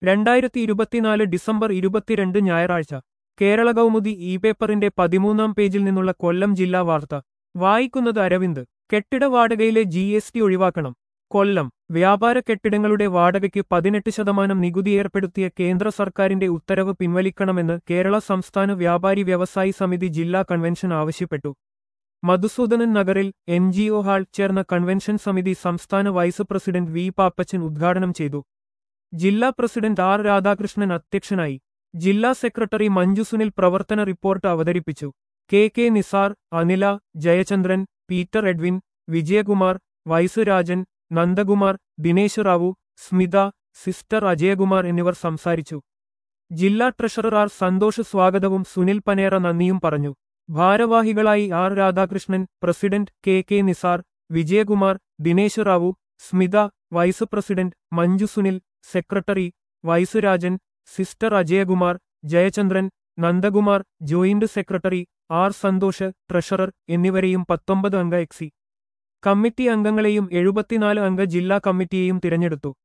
2024 December 22 ഞായറാഴ്ച Kerala Kaumudi E പേപ്പറിന്റെ 13-ാം പേജിൽ നിന്നുള്ള കൊല്ലം ജില്ലാ വാർത്ത വായിക്കുന്നത് അരവിന്ദ്. കെട്ടിട വാടകയിലെ GST ഒഴിവാക്കണം. കൊല്ലം. വ്യാപാര കെട്ടിടങ്ങളുടെ വാടകയ്ക്ക് 18% നികുതി ഏർപ്പെടുത്തിയ കേന്ദ്ര സർക്കാരിന്റെ ഉത്തരവ് പിൻവലിക്കണമെന്ന് കേരള സംസ്ഥാന വ്യാപാരി വ്യവസായി സമിതി ജില്ലാ കൺവെൻഷൻ ആവശ്യപ്പെട്ടു. മധുസൂദനൻ നഗറിൽ NGO ഹാൾ ചേർന്ന കൺവെൻഷൻ സമിതി സംസ്ഥാന വൈസ് പ്രസിഡന്റ് വി പാപ്പച്ചൻ ഉദ്ഘാടനം ചെയ്തു. ജില്ലാ പ്രസിഡന്റ് R രാധാകൃഷ്ണൻ അധ്യക്ഷനായി. ജില്ലാ സെക്രട്ടറി മഞ്ജു സുനിൽ പ്രവർത്തന റിപ്പോർട്ട് അവതരിപ്പിച്ചു. KK Nisar, Anila, Jayachandran, Peter Edwin, Vijayakumar, vice Rajan, Nandakumar, Dinesh Rao, Smitha, sister Ajayakumar എന്നിവർ സംസാരിച്ചു. ജില്ലാ ട്രഷറർ R സന്തോഷ് സ്വാഗതവും സുനിൽ പനേറ നന്ദിയും പറഞ്ഞു. ഭാരവാഹികളായി R Radhakrishnan, president KK Nisar, Vijayakumar, Dinesh Rao, Smitha, vice president Manju Sunil, secretary vice Rajan, sister Ajayakumar, Jayachandran, Nandakumar, joint secretary R Santhosh, treasurer എന്നിവരെയും 19 അംഗ എക്സി കമ്മിറ്റി അംഗങ്ങളെയും 74 അംഗ ജില്ലാ കമ്മിറ്റിയെയും തിരഞ്ഞെടുത്തു.